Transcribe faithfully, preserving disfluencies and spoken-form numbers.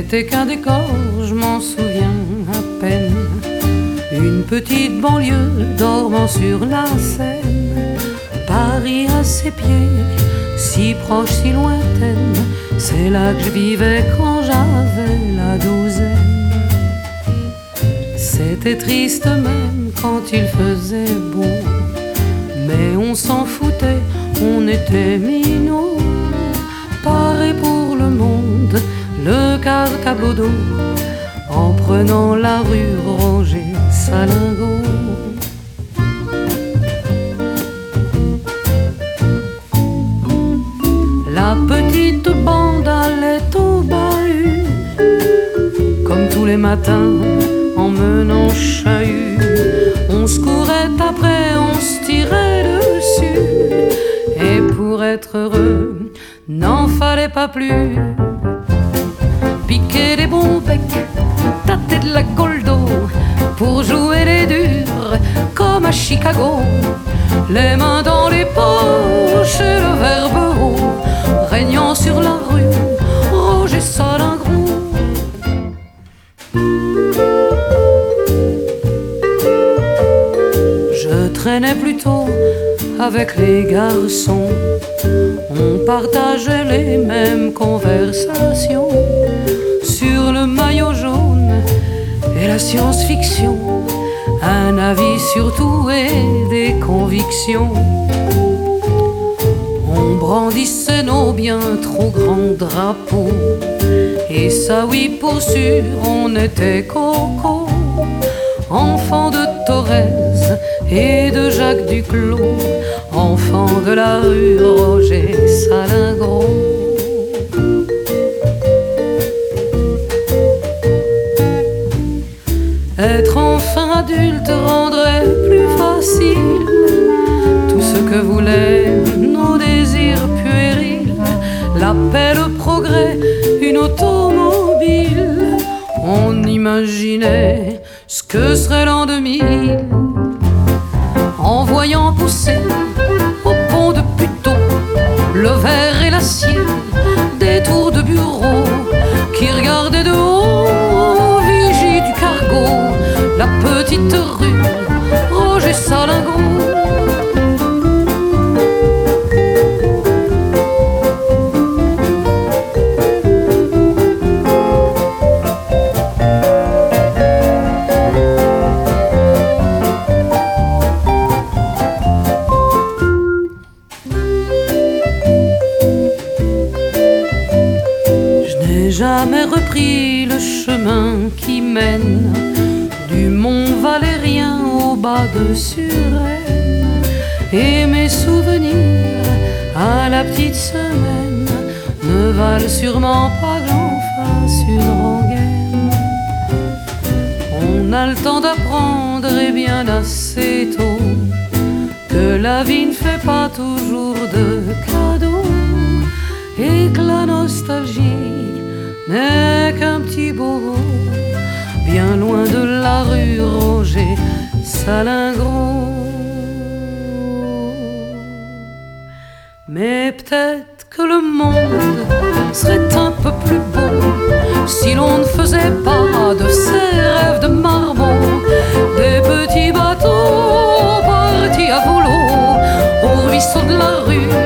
n'était qu'un décor, je m'en souviens à peine. Une petite banlieue dormant sur la Seine, Paris à ses pieds, si proche, si lointaine. C'est là que je vivais quand j'avais la douzaine. C'était triste même quand il faisait beau, mais on s'en foutait, on était minots. Paré pour le monde, le quart tableau d'eau, en prenant la rue Roger Salingau. La petite bande allait au bahut, comme tous les matins en menant chahut. On se courait après, on se tirait dessus, et pour être heureux, n'en fallait pas plus. Piquer des bons becs, tâter de la goldo, pour jouer les durs comme à Chicago. Les mains dans les poches et le verbe haut, régnant sur la rue, Roger Salingro. Je traînais plutôt avec les garçons, on partageait les mêmes conversations sur le maillot jaune et la science-fiction, un avis sur tout et des convictions. On brandissait nos bien trop grands drapeaux, et ça oui pour sûr on était coco, enfants de Thorez et de Jacques Duclos, enfants de la rue Roger Salingro. Être enfin adulte rendrait plus facile tout ce que voulaient nos désirs puérils, la paix, le progrès, une automobile. On imaginait ce que serait l'an deux mille, en voyant pousser au pont de Puteaux le verre et l'acier des tours de bureau qui regardaient de haut, vigie du cargo, la petite rue Roger Salingro. Jamais repris le chemin qui mène du Mont Valérien au bas de Suresnes, et mes souvenirs à la petite semaine ne valent sûrement pas grand-face une rengaine. On a le temps d'apprendre et bien assez tôt que la vie ne fait pas toujours de cadeaux, et que la nostalgie n'est qu'un petit bobo bien loin de la rue Roger Salingro. Mais peut-être que le monde serait un peu plus beau si l'on ne faisait pas de ces rêves de marmot des petits bateaux partis à volo au ruisseau de la rue